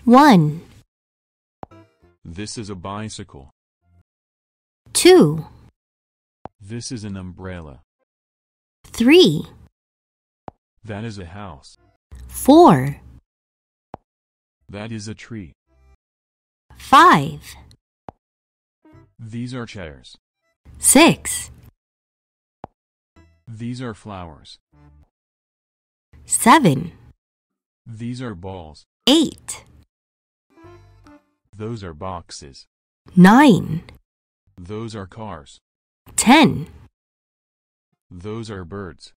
1, This is a bicycle. 2, This is an umbrella. 3, That is a house. 4, That is a tree. 5, These are chairs. 6, These are flowers. 7, These are balls. 8, Those are boxes. 9, Those are cars. 10. Those are birds.